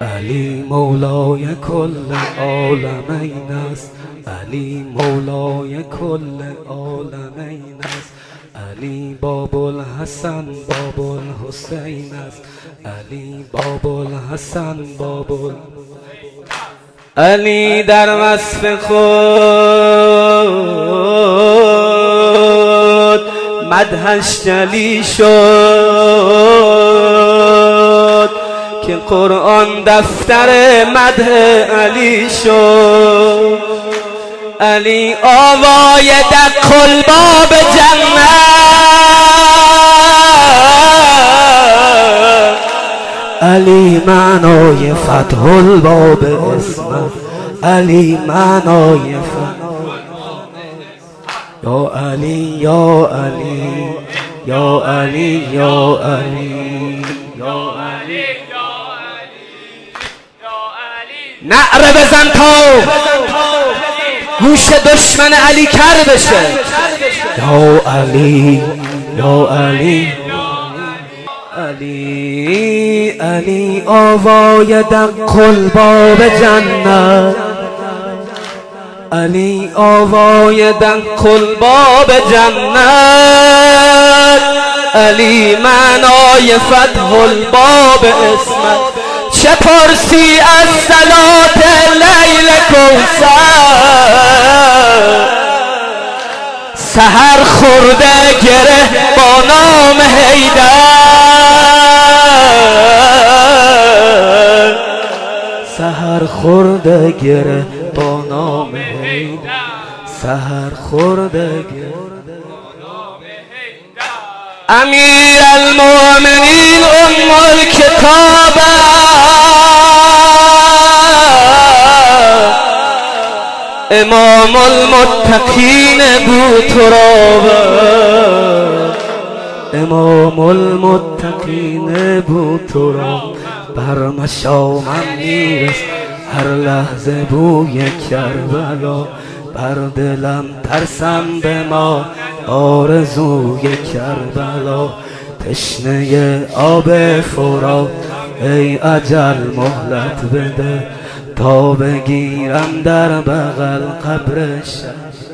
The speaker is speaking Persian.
علی مولای کل عالمین است، علی مولای کل عالمین است. علی باب الحسن باب الحسین است، علی باب الحسن باب علی در وصف خود مدحش جلی شد که قرآن دفتر مدح علی شد. علی آوای دق الباب جنت، علی معنای فتح الباب اسمت، علی معنای فتح. یا علی یا علی یا علی یا علی یا علی نعره بزن تا گوش دشمن علی کر بشه. یا علی یا علی علی علی آوای دق الباب جنت، علی آوای دق الباب جنت، علی معنای فتح الباب اسمت. چه پرسی از صلات لیل کوثر، سحر خورده گره با نام حیدر، سحر خورده گره با نام حیدر، سحر خورده گره. امیر المؤمنین ام الکتاب، امام المتقین بوتراب، امام المتقین بوتراب. بر مشامم میرس هر لحظه بوی کربلا، بر دلم ترسم به ما آرزوی کربلا. تشنه آب فرات ای اجل مهلت بده، تا بگیرم در بغل قبرش.